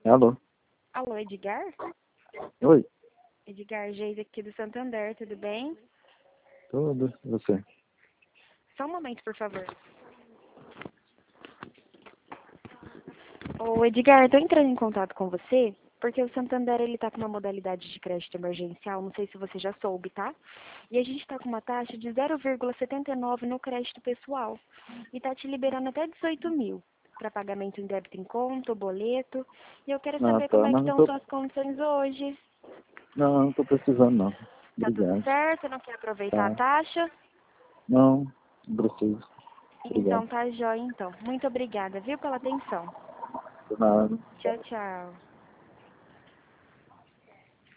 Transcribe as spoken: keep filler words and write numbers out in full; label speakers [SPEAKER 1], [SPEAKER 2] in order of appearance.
[SPEAKER 1] Alô?
[SPEAKER 2] Alô, Edgar?
[SPEAKER 1] Oi?
[SPEAKER 2] Edgar Geis aqui do Santander, tudo bem?
[SPEAKER 1] Tudo, você?
[SPEAKER 2] Só um momento, por favor. Ô, Edgar, estou entrando em contato com você porque o Santander ele tá com uma modalidade de crédito emergencial, não sei se você já soube, tá? E a gente está com uma taxa de zero vírgula setenta e nove no crédito pessoal e tá te liberando até dezoito mil para pagamento em débito em conta, ou boleto. E eu quero
[SPEAKER 1] Ah,
[SPEAKER 2] saber como
[SPEAKER 1] tá,
[SPEAKER 2] é que
[SPEAKER 1] mas não
[SPEAKER 2] estão
[SPEAKER 1] tô,
[SPEAKER 2] suas condições hoje.
[SPEAKER 1] não, não tô precisando não.
[SPEAKER 2] Tá tudo
[SPEAKER 1] Obrigado.
[SPEAKER 2] certo? Não quer aproveitar a
[SPEAKER 1] Tá.
[SPEAKER 2] taxa?
[SPEAKER 1] Não, não preciso. Obrigado.
[SPEAKER 2] Então tá jóia, então. Muito obrigada, viu, pela atenção.
[SPEAKER 1] Por nada.
[SPEAKER 2] Tchau, tchau.